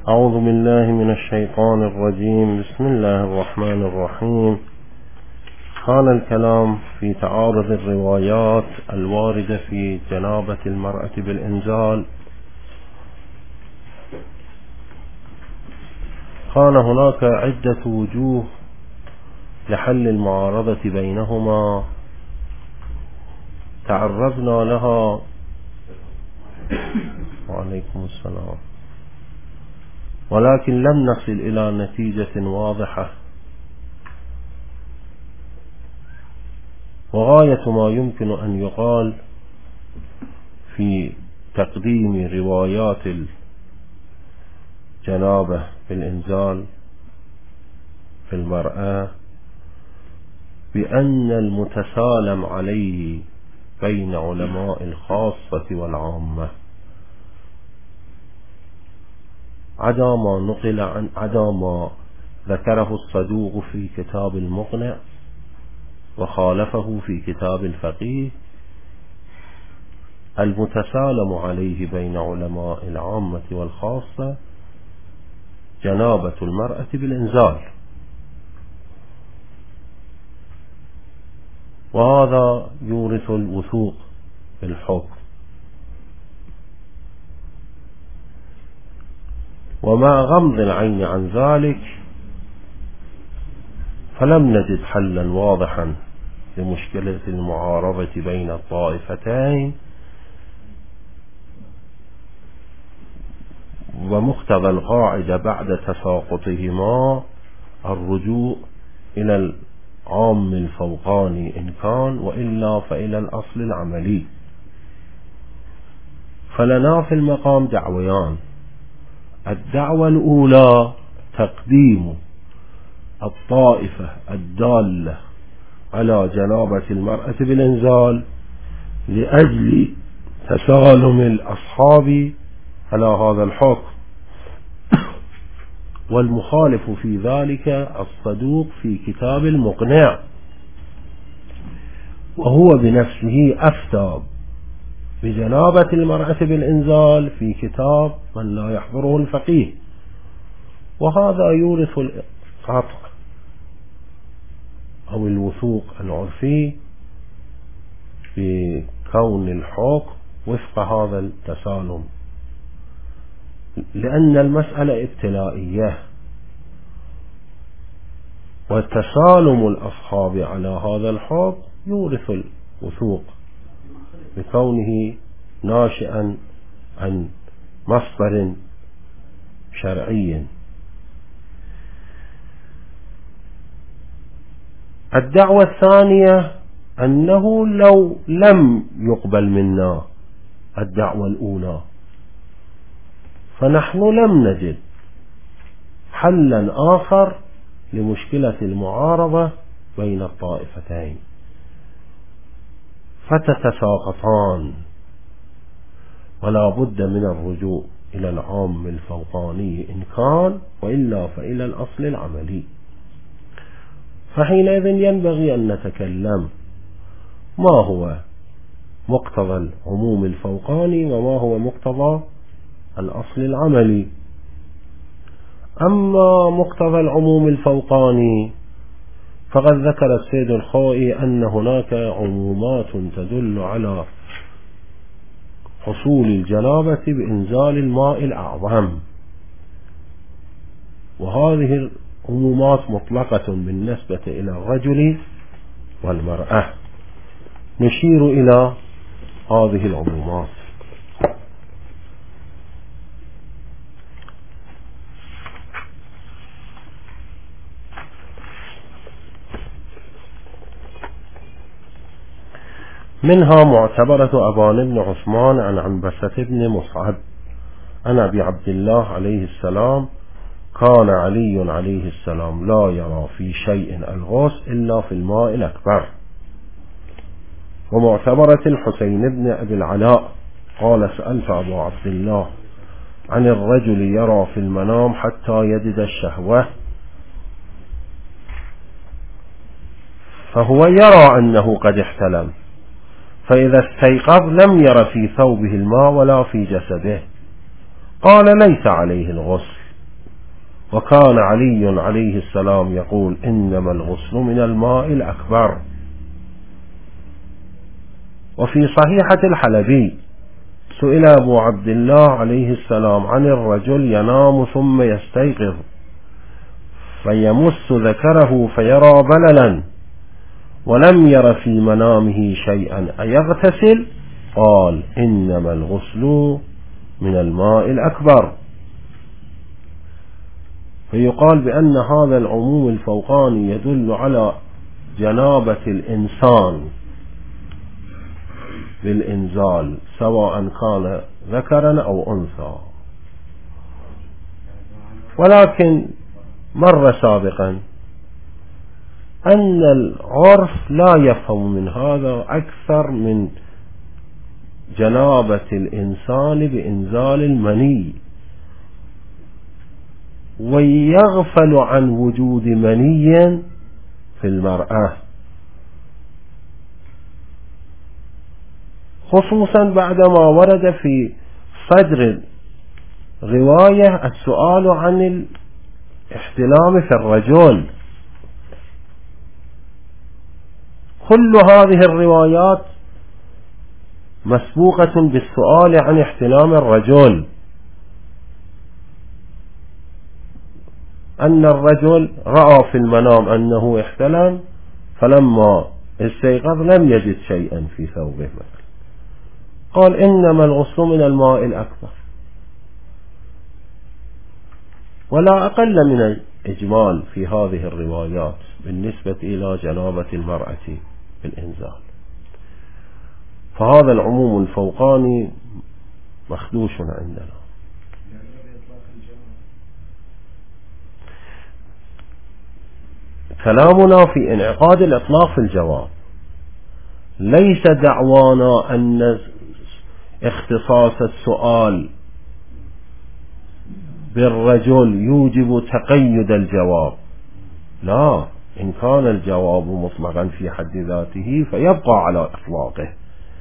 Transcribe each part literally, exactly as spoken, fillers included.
أعوذ بالله من الشيطان الرجيم. بسم الله الرحمن الرحيم. كان الكلام في تعارض الروايات الواردة في جنابة المرأة بالإنزال. كان هناك عدة وجوه لحل المعارضة بينهما تعرضنا لها. وعليكم السلام. ولكن لم نصل إلى نتيجة واضحة، وغاية ما يمكن أن يقال في تقديم روايات الجنابة بالإنزال في المرأة بأن المتسالم عليه بين علماء الخاصة والعامة عدا ما نقل عن عدا ما ذكره الصدوق في كتاب المقنع وخالفه في كتاب الفقيه. المتسالم عليه بين علماء العامة والخاصة جنابة المرأة بالإنزال، وهذا يورث الوثوق في الحكم. ومع غمض العين عن ذلك فلم نجد حلا واضحا لمشكلة المعارضة بين الطائفتين، ومقتضى القاعدة بعد تساقطهما الرجوع إلى العام الفوقاني إن كان، وإلا فإلى الأصل العملي. فلنا في المقام دعويان. الدعوة الأولى تقديم الطائفة الدالة على جنابة المرأة بالإنزال لأجل تسالم الأصحاب على هذا الحكم، والمخالف في ذلك الصدوق في كتاب المقنع، وهو بنفسه أفتى بجنابة المرأة بالإنزال في كتاب من لا يحضره الفقيه، وهذا يورث القطع أو الوثوق العرفي بكون الحكم وفق هذا التسالم، لأن المسألة ابتلائية، وتسالم الأصحاب على هذا الحكم يورث الوثوق بكونه ناشئا عن مصدر شرعي. الدعوة الثانية أنه لو لم يقبل منا الدعوة الأولى فنحن لم نجد حلا آخر لمشكلة المعارضة بين الطائفتين، فتتساقطان، ولا بد من الرجوع إلى العام الفوقاني إن كان، وإلا فإلى الأصل العملي. فحينئذ ينبغي أن نتكلم ما هو مقتضى العموم الفوقاني وما هو مقتضى الأصل العملي. أما مقتضى العموم الفوقاني فقد ذكر السيد الخوئي أن هناك عمومات تدل على حصول الجنابة بإنزال الماء الأعظم، وهذه العمومات مطلقة بالنسبة إلى الرجل والمرأة. نشير إلى هذه العمومات. منها معتبرة أبان بن عثمان عن عنبسة بن مصعب عن أبي عبد الله عليه السلام: كان علي عليه السلام لا يرى في شيء الغسل إلا في الماء الأكبر. ومعتبرة الحسين بن أبي العلاء قال: سألت أبو عبد الله عن الرجل يرى في المنام حتى يجد الشهوة، فهو يرى أنه قد احتلم، فإذا استيقظ لم ير في ثوبه الماء ولا في جسده، قال: ليس عليه الغسل، وكان علي عليه السلام يقول إنما الغسل من الماء الأكبر. وفي صحيحة الحلبي سئل أبو عبد الله عليه السلام عن الرجل ينام ثم يستيقظ فيمس ذكره فيرى بللا ولم ير في منامه شيئا أيغتسل؟ قال إنما الغسل من الماء الأكبر. فيقال بأن هذا العموم الفوقاني يدل على جنابة الإنسان بالإنزال سواء كان ذكرا أو أنثى. ولكن مر سابقا أن العرف لا يفهم من هذا أكثر من جنابة الإنسان بإنزال المني، ويغفل عن وجود مني في المرأة، خصوصا بعدما ورد في صدر رواية السؤال عن الاحتلام في الرجل. كل هذه الروايات مسبوقة بالسؤال عن احتلام الرجل، أن الرجل رأى في المنام أنه احتلم فلما استيقظ لم يجد شيئا في ثوبه مثلا، قال إنما الغسل من الماء الأكبر. ولا أقل من الإجمال في هذه الروايات بالنسبة إلى جنابة المرأة بالإنزال. فهذا العموم الفوقاني مخدوش عندنا. كلامنا في انعقاد الإطلاق في الجواب، ليس دعوانا أن اختصاص السؤال بالرجل يوجب تقيد الجواب، لا، إن كان الجواب مطلقا في حد ذاته فيبقى على إطلاقه.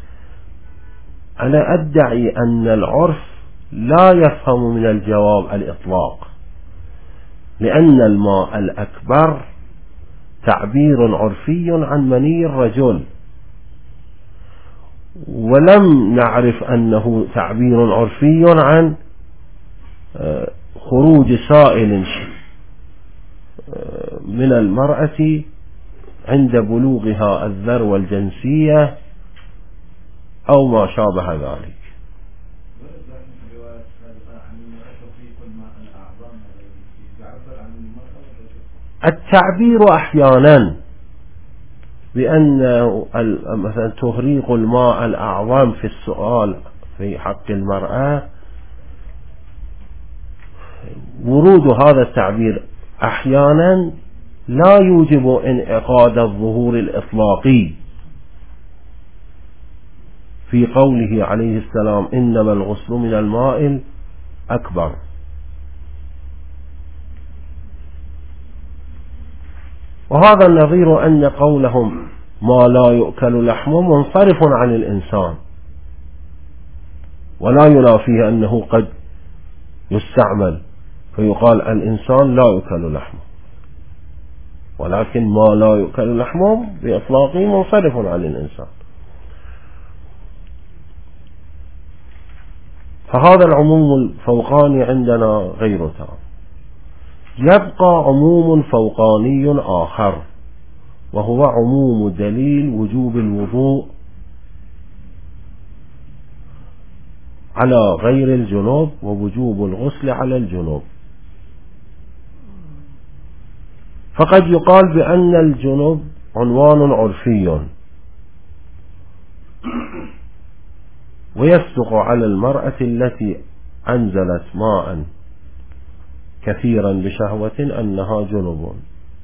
أنا أدعي أن العرف لا يفهم من الجواب الإطلاق، لأن الماء الأكبر تعبير عرفي عن مني الرجل، ولم نعرف أنه تعبير عرفي عن خروج سائل من المرأة عند بلوغها الذروة الجنسية أو ما شابه ذلك. التعبير أحيانا بأن مثلا تهريق الماء الأعظم في السؤال في حق المرأة، ورود هذا التعبير أحيانا لا يوجب انعقاد الظهور الإطلاقي في قوله عليه السلام إنما الغسل من الماء الأكبر. وهذا النظير أن قولهم ما لا يؤكل لحمه منصرف عن الإنسان، ولا ينافيه أنه قد يستعمل فيقال الإنسان لا يؤكل لحمه، ولكن ما لا يؤكل لحمه بإطلاقه منصرف عن الإنسان. فهذا العموم الفوقاني عندنا غير تام. يبقى عموم فوقاني آخر، وهو عموم دليل وجوب الوضوء على غير الجنوب ووجوب الغسل على الجنوب. فقد يقال بأن الجنوب عنوان عرفي ويصدق على المرأة التي أنزلت ماء كثيرا بشهوة أنها جنوب،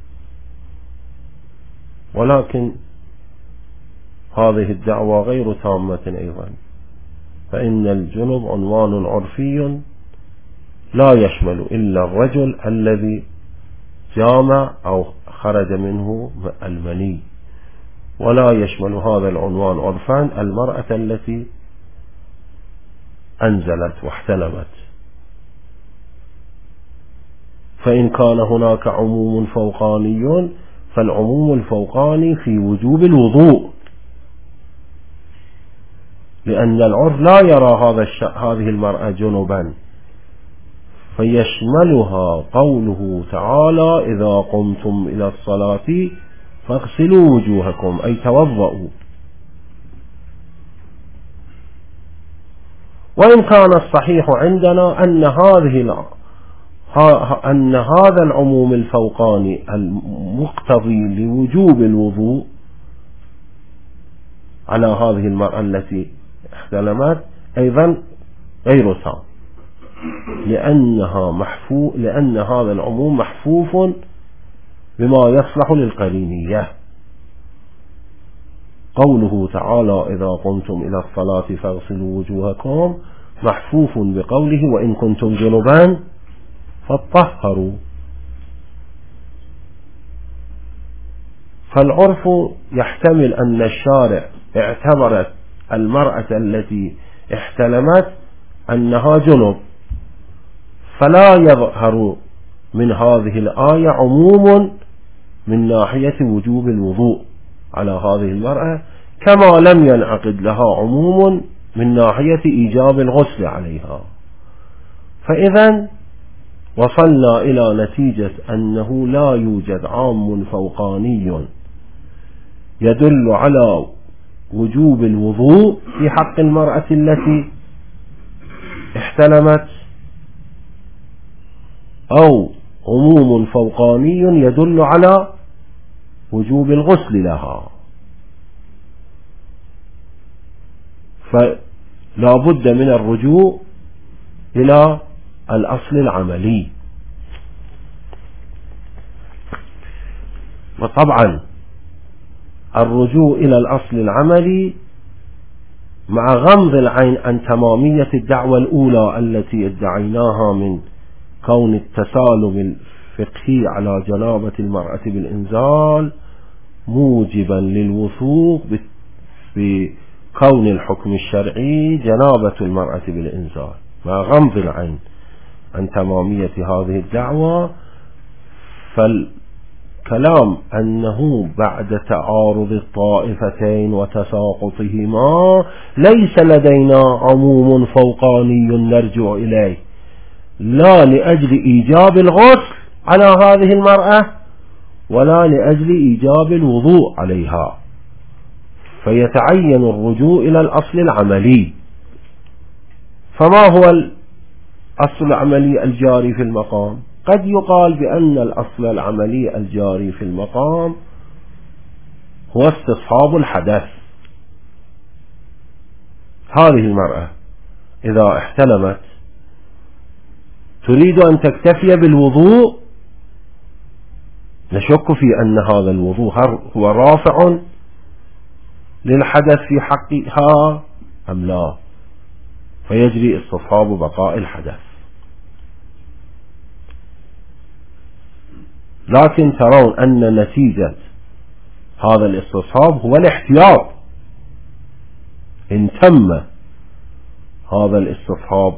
ولكن هذه الدعوة غير تامة أيضا، فإن الجنوب عنوان عرفي لا يشمل إلا الرجل الذي جامع أو خرج منه المني، ولا يشمل هذا العنوان عرفان المرأة التي أنزلت واحتلمت. فإن كان هناك عموم فوقاني فالعموم الفوقاني في وجوب الوضوء، لأن العرف لا يرى هذا الش... هذه المرأة جنبا، فيشملها قوله تعالى إذا قمتم إلى الصلاة فاغسلوا وجوهكم أي توضؤوا. وإن كان الصحيح عندنا أن هذه أن هذا العموم الفوقاني المقتضي لوجوب الوضوء على هذه المرأة التي احتلمت أيضا غير تام، لأنها محفوف لأن هذا العموم محفوف بما يصلح للقرينية. قوله تعالى إذا قمتم إلى الصلاة فاغسلوا وجوهكم محفوف بقوله وإن كنتم جنبا فاطهروا. فالعرف يحتمل أن الشارع اعتبرت المرأة التي احتلمت أنها جنب، فلا يظهر من هذه الآية عموم من ناحية وجوب الوضوء على هذه المرأة، كما لم ينعقد لها عموم من ناحية إيجاب الغسل عليها. فإذا وصلنا إلى نتيجة أنه لا يوجد عام فوقاني يدل على وجوب الوضوء في حق المرأة التي احتلمت، أو عموم فوقاني يدل على وجوب الغسل لها. فلا بد من الرجوع إلى الأصل العملي. وطبعا الرجوع إلى الأصل العملي مع غمض العين عن تمامية الدعوة الأولى التي ادعيناها من كون التسالم الفقهي على جنابة المرأة بالإنزال موجبا للوثوق بكون الحكم الشرعي جنابة المرأة بالإنزال، مع غمض العين عن تمامية هذه الدعوة. فالكلام أنه بعد تعارض الطائفتين وتساقطهما ليس لدينا عموم فوقاني نرجع إليه، لا لأجل إيجاب الغسل على هذه المرأة ولا لأجل إيجاب الوضوء عليها، فيتعين الرجوع إلى الأصل العملي. فما هو الأصل العملي الجاري في المقام؟ قد يقال بأن الأصل العملي الجاري في المقام هو استصحاب الحدث. هذه المرأة إذا احتلمت تريد أن تكتفي بالوضوء، نشك في أن هذا الوضوء هو رافع للحدث في حقها أم لا، فيجري استصحاب بقاء الحدث. لكن ترون أن نتيجة هذا الاستصحاب هو الاحتياط. إن تم هذا الاستصحاب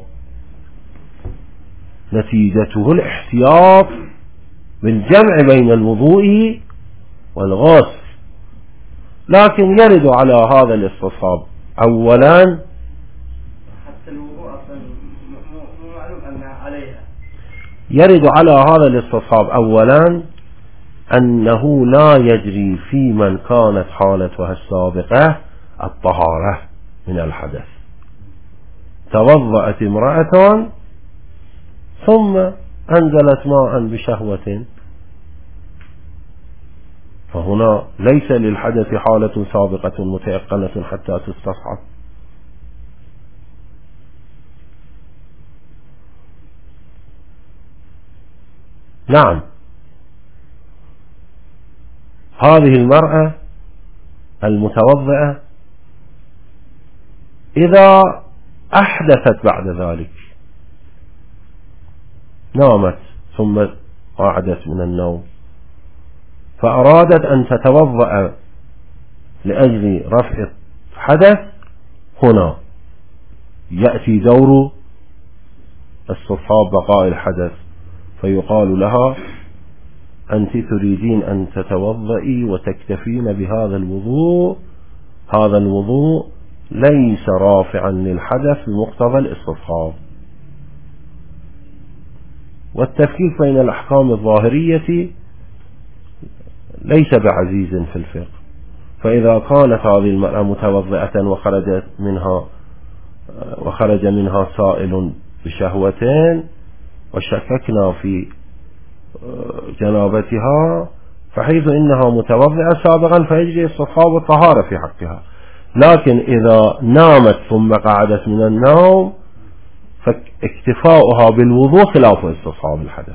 نتيجته الاحتياط بالجمع بين الوضوء والغسل. لكن يرد على هذا الاستصحاب أولا حتى الوضوء أصلا مو معلوم أنها عليها، يرد على هذا الاستصحاب أولا أنه لا يجري في من كانت حالتها السابقة الطهارة من الحدث. توضأت امرأة ثم أنزلت ماء بشهوة، فهنا ليس للحدث حالة سابقة متيقنة حتى تستصحب. نعم، هذه المرأة المتوضئة إذا أحدثت بعد ذلك، نامت ثم قعدت من النوم فأرادت أن تتوضأ لأجل رفع حدث، هنا يأتي دور استصحاب بقاء الحدث، فيقال لها أنت تريدين أن تتوضئي وتكتفين بهذا الوضوء، هذا الوضوء ليس رافعا للحدث بمقتضى الاستصحاب. والتفكيك بين الأحكام الظاهرية ليس بعزيز في الفقه. فإذا كانت هذه المرأة متوضئة وخرجت منها وخرج منها سائل بشهوتين وشككنا في جنابتها، فحيث إنها متوضئة سابقا فيجري استصحاب الطهارة في حقها. لكن إذا نامت ثم قعدت من النوم فاكتفاؤها بالوضوء خلاف استصحاب الحدث.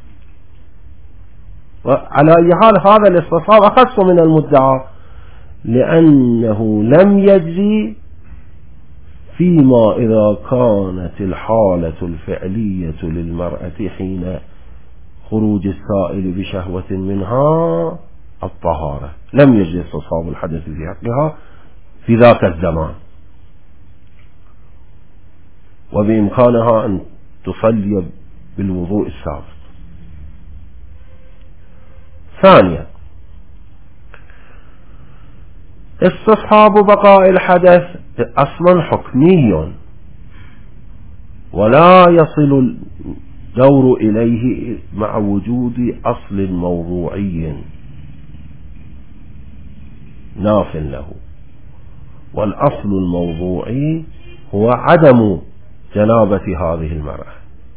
وعلى أي حال هذا الاستصحاب أخص من المدعى، لأنه لم يجري فيما إذا كانت الحالة الفعلية للمرأة حين خروج السائل بشهوة منها الطهارة، لم يجري استصحاب الحدث في حقها في ذاك الزمان، وبإمكانها أن تصلي بالوضوء السابق. ثانيا، استصحاب بقاء الحدث أصلا حكمي ولا يصل الدور إليه مع وجود أصل موضوعي ناف له، والأصل الموضوعي هو عدم جنابة هذه المرأة.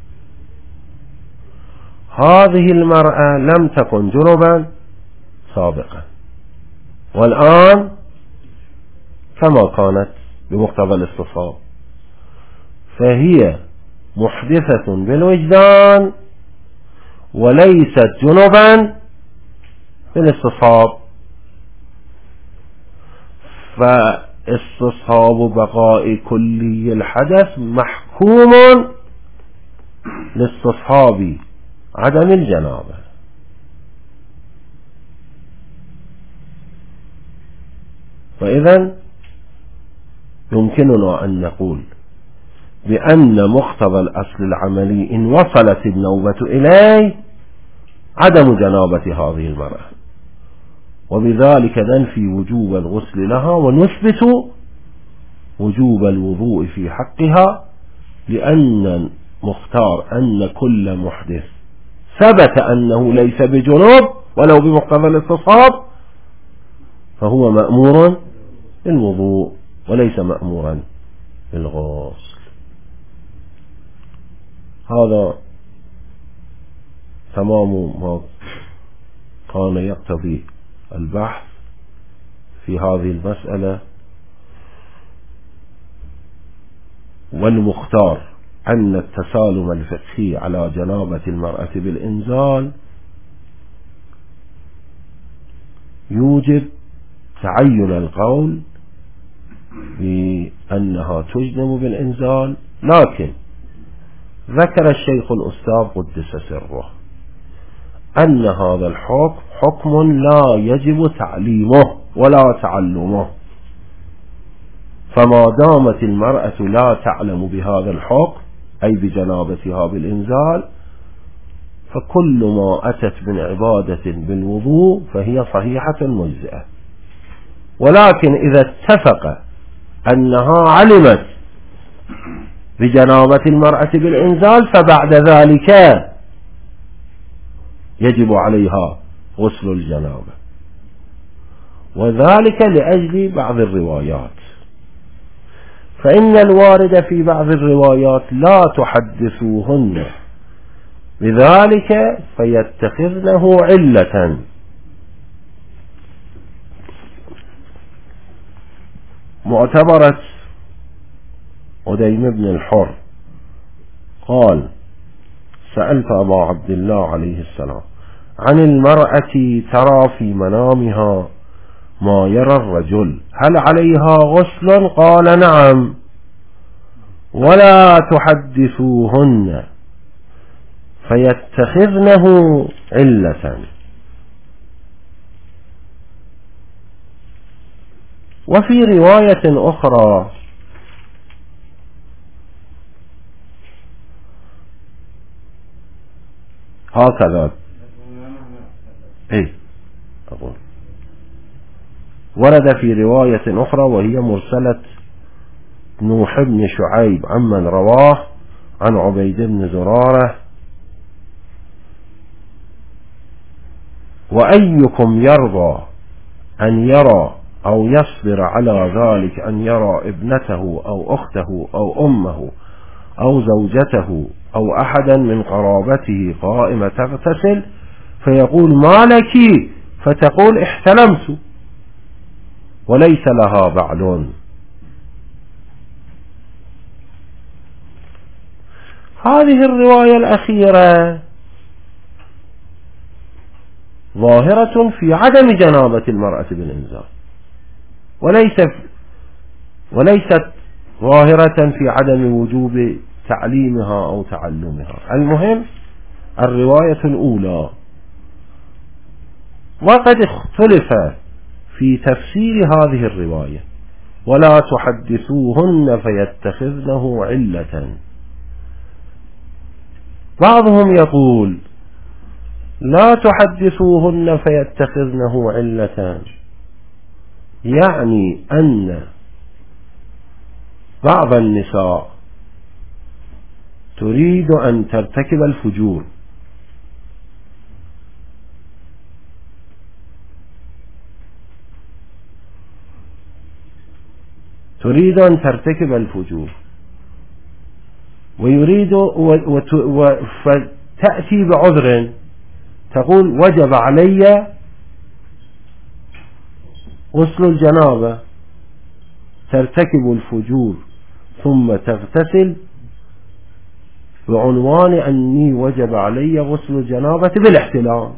هذه المرأة لم تكن جنبا سابقا، والآن كما كانت بمقتضى الاستصحاب، فهي محدثة بالوجدان وليست جنبا بالاستصحاب. فاستصحاب بقاء كلي الحدث محكوم لاستصحاب عدم الجنابة. فإذا يمكننا أن نقول بأن مقتضى الأصل العملي إن وصلت النوبة إليه عدم جنابة هذه المرأة، وبذلك ننفي وجوب الغسل لها ونثبت وجوب الوضوء في حقها، لأن مختار أن كل محدث ثبت أنه ليس بجنوب ولو بمقتضى الاستصحاب فهو مأمور بالوضوء وليس مأمورا بالغسل. هذا تمام ما كان يقتضي البحث في هذه المسألة. والمختار أن التسالم الفقهي على جنابة المرأة بالإنزال يوجب تعين القول بأنها تجنب بالإنزال، لكن ذكر الشيخ الأستاذ قدس سره أن هذا الحكم حكم لا يجب تعليمه ولا تعلمه، فما دامت المرأة لا تعلم بهذا الحكم أي بجنابتها بالإنزال فكل ما أتت من عبادة بالوضوء فهي صحيحة مجزئة. ولكن إذا اتفق أنها علمت بجنابة المرأة بالإنزال فبعد ذلك يجب عليها غسل الجنابة، وذلك لأجل بعض الروايات، فإن الوارد في بعض الروايات لا تحدثوهن بذلك فيتخذنه علة. معتبرة أديم بن الحر قال: سألت أبا عبد الله عليه السلام عن المرأة ترى في منامها ما يرى الرجل هل عليها غسل؟ قال: نعم، ولا تحدثوهن فيتخذنه علة. وفي رواية أخرى هكذا. إيه أقول ورد في رواية أخرى وهي مرسلة نوح بن شعيب عمن رواه عن عبيد بن زرارة: وأيكم يرضى أن يرى أو يصبر على ذلك أن يرى ابنته أو أخته أو أمه أو زوجته أو أحدا من قرابته قائمة تغتسل فيقول ما لك، فتقول احتلمت وليس لها بعل. هذه الرواية الأخيرة ظاهرة في عدم جنابة المرأة بالإنزال، وليس وليست ظاهرة في عدم وجوب تعليمها أو تعلمها. المهم الرواية الأولى. وقد اختلف في تفسير هذه الرواية: ولا تحدثوهن فيتخذنه علة. بعضهم يقول لا تحدثوهن فيتخذنه علة، يعني أن بعض النساء تريد أن ترتكب الفجور، تريد أن ترتكب الفجور ويريد فتأتي بعذر تقول وجب علي غسل الجنابة، ترتكب الفجور ثم تغتسل بعنوان أني وجب علي غسل الجنابة بالاحتلام.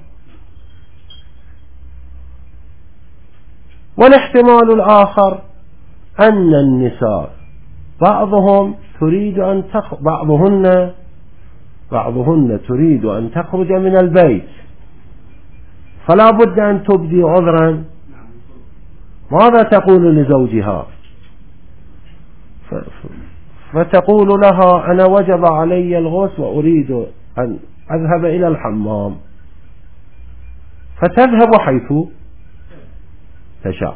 والاحتمال الآخر أن النساء بعضهم تريد أن تخ... بعضهن بعضهن تريد أن تخرج من البيت، فلا بد أن تبدي عذرا. ماذا تقول لزوجها؟ ف... فتقول لها أنا وجب علي الغسل وأريد أن أذهب إلى الحمام، فتذهب حيث تشاء.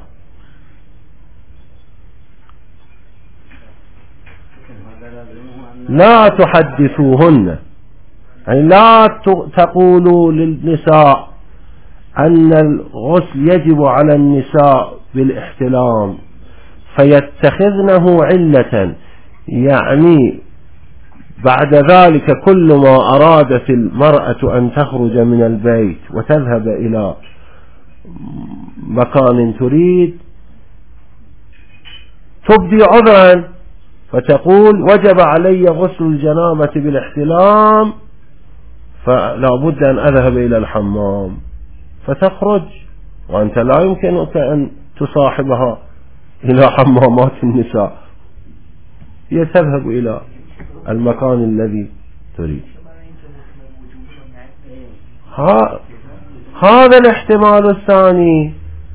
لا تحدثوهن، يعني لا تقولوا للنساء أن الغسل يجب على النساء بالاحتلام فيتخذنه علة، يعني بعد ذلك كل ما أرادت المرأة أن تخرج من البيت وتذهب إلى مكان تريد تبدي عذرا فتقول وجب علي غسل الجنابة بالاحتلام فلا بد أن أذهب إلى الحمام، فتخرج وأنت لا يمكنك أن تصاحبها إلى حمامات النساء، هي تذهب إلى المكان الذي تريد. ها هذا الاحتمال الثاني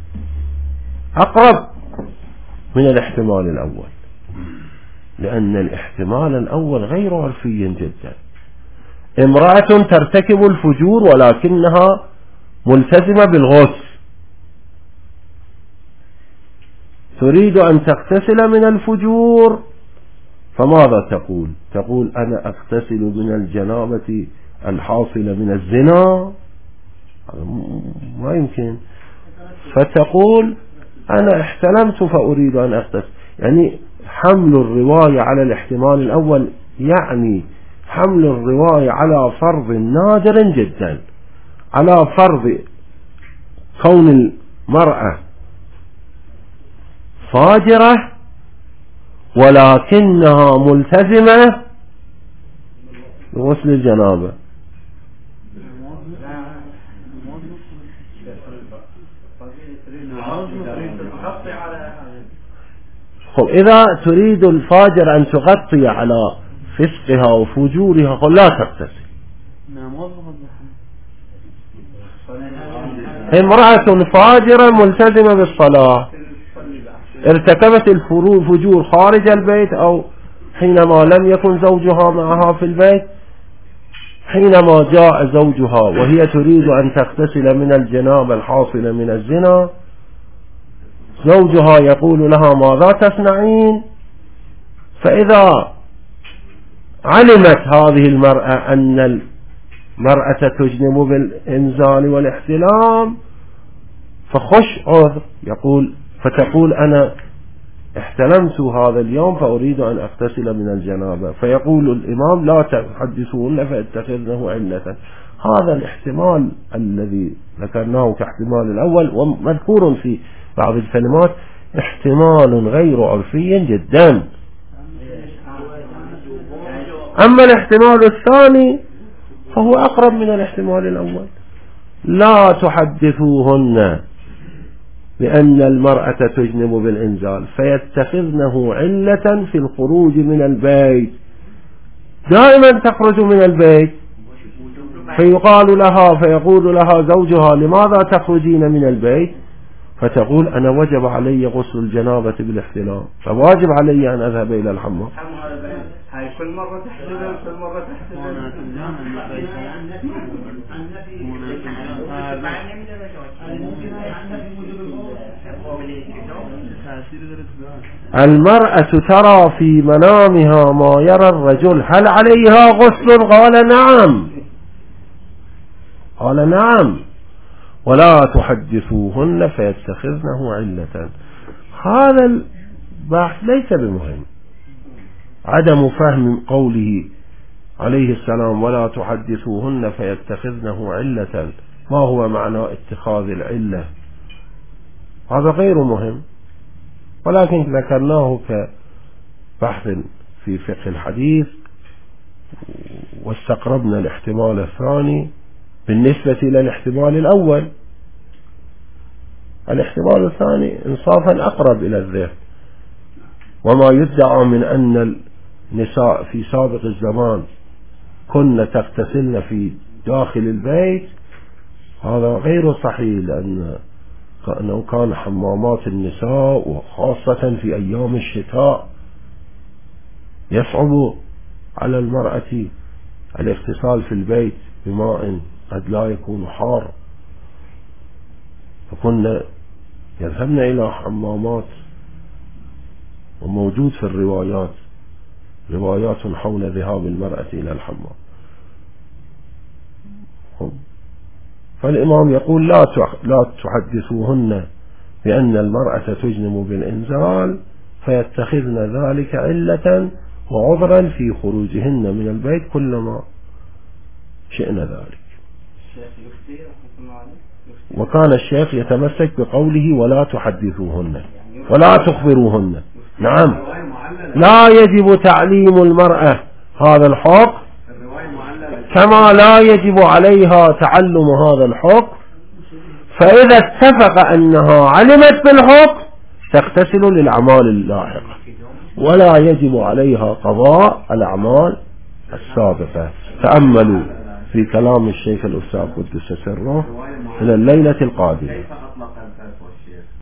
أقرب من الاحتمال الأول، لأن الاحتمال الأول غير عرفي جدا. امرأة ترتكب الفجور ولكنها ملتزمة بالغسل، تريد أن تغتسل من الفجور، فماذا تقول؟ تقول أنا أغتسل من الجنابة الحاصلة من الزنا، ما يمكن. فتقول أنا احتلمت فأريد أن أغتسل. يعني حمل الرواية على الاحتمال الأول يعني حمل الرواية على فرض نادر جدا، على فرض كون المرأة فاجرة ولكنها ملتزمة بغسل الجنابة. خب إذا تريد الفاجر أن تغطي على فسقها وفجورها قل لا تغتسل. امرأة فاجرة ملتزمة بالصلاة ارتكبت الفجور خارج البيت أو حينما لم يكن زوجها معها في البيت، حينما جاء زوجها وهي تريد أن تغتسل من الجنابة الحاصلة من الزنا، زوجها يقول لها ماذا تصنعين؟ فإذا علمت هذه المرأة أن المرأة تجنب بالإنزال والاحتلام فخش عذر، يقول فتقول أنا احتلمت هذا اليوم فأريد أن أغتسل من الجنابة، فيقول الإمام لا تحدثون فاتخذنه علة. هذا الاحتمال الذي ذكرناه كاحتمال الأول ومذكور في بعض الكلمات احتمال غير عرفي جدا. أما الاحتمال الثاني فهو أقرب من الاحتمال الأول، لا تحدثوهن بأن المرأة تجنب بالإنزال فيتخذنه علة في الخروج من البيت. دائما تخرج من البيت فيقال لها فيقول لها زوجها لماذا تخرجين من البيت؟ فتقول أنا وجب علي غسل الجنابة بالاحتلام فواجب علي أن أذهب إلى الحمام. هاي كل مرة تحتلم كل مرة تحتلم المرأة ترى في منامها ما يرى الرجل، هل عليها غسل؟ قال نعم، قال نعم. ولا تحدثوهن فيتخذنه علة. هذا البحث ليس بمهم، عدم فهم قوله عليه السلام ولا تحدثوهن فيتخذنه علة، ما هو معنى اتخاذ العلة؟ هذا غير مهم، ولكن ذكرناه كبحث في فقه الحديث واستقربنا الاحتمال الثاني بالنسبة إلى الاحتمال الأول. الاحتمال الثاني انصافا أقرب إلى الذهن، وما يدعى من أن النساء في سابق الزمان كن تغتسلن في داخل البيت هذا غير صحيح، لأنه كان حمامات النساء وخاصة في أيام الشتاء يصعب على المرأة الاغتسال في البيت بماء قد لا يكون حار، فكنا يذهبن إلى حمامات. وموجود في الروايات روايات حول ذهاب المرأة إلى الحمام. فالإمام يقول لا لا تحدثوهن بأن المرأة تجنب بالإنزال فيتخذن ذلك علة وعذرا في خروجهن من البيت كلما شئنا ذلك. وكان الشيخ يتمسك بقوله ولا تحدثوهن ولا تخبروهن. نعم، لا يجب تعليم المرأة هذا الحق كما لا يجب عليها تعلم هذا الحق، فإذا اتفق أنها علمت بالحق تغتسل للأعمال اللاحقة ولا يجب عليها قضاء الأعمال السابقة. تأملوا في كلام الشيخ الأستاذ قدس سره إلى الليلة القادمة.